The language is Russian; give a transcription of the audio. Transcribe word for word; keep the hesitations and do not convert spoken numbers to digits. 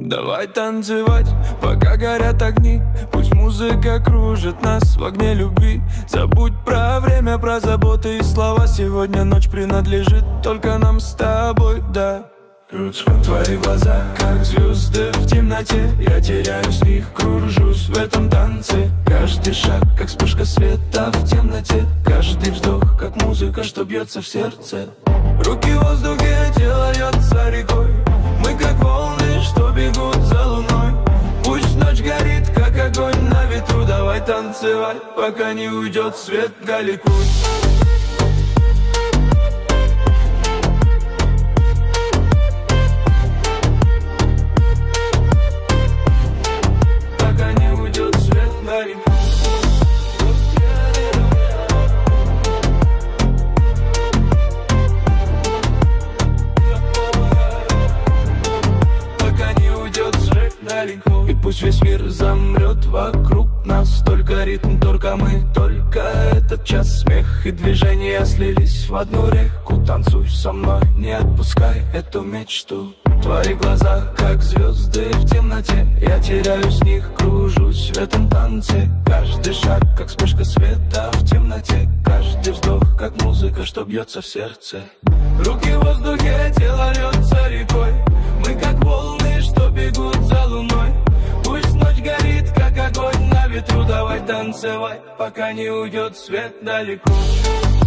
Давай танцевать, пока горят огни. Пусть музыка кружит нас в огне любви. Забудь про время, про заботы и слова. Сегодня ночь принадлежит только нам с тобой, да. Рутс, твои глаза, как звезды в темноте. Я теряюсь в них, кружусь в этом танце. Каждый шаг, как вспышка света в темноте. Каждый вздох, как музыка, что бьется в сердце. Руки в воздухе, тело льется рекой. Мы как волны, что бегут за луной. Пусть ночь горит, как огонь на ветру. Давай танцевать, пока не уйдет свет далеко. Пока не уйдет свет далеко. И пусть весь мир замрет вокруг нас. Только ритм, только мы, только этот час. Смех и движения слились в одну реку. Танцуй со мной, не отпускай эту мечту. Твои глаза, как звезды в темноте. Я теряюсь в них, кружусь в этом танце. Каждый шаг, как вспышка света в темноте. Каждый вздох, как музыка, что бьется в сердце. Руки в воздухе, тело льется рекой. Мы как волны, что бегут за луной. Пусть ночь горит, как огонь на ветру. Давай танцевать, пока не уйдет свет далеко.